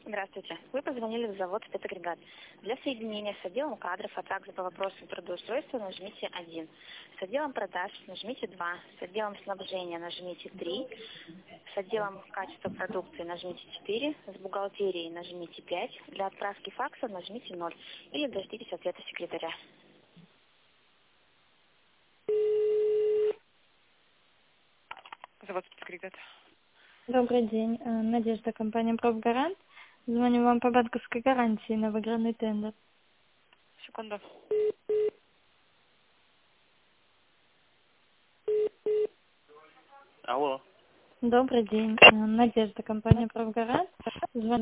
Здравствуйте. Вы позвонили в завод «Спецагрегат». Для соединения с отделом кадров, а также по вопросу трудоустройства нажмите 1. С отделом продаж нажмите 2. С отделом снабжения нажмите 3. С отделом качества продукции нажмите 4. С бухгалтерией нажмите 5. Для отправки факса нажмите 0. Или дождитесь ответа секретаря. Завод «Спецагрегат». Добрый день. Надежда, компания «Профгарант». Звоню вам по банковской гарантии на выигранный тендер. Секунду. Алло. Добрый день. Надежда, компания «Профгарант». Звоню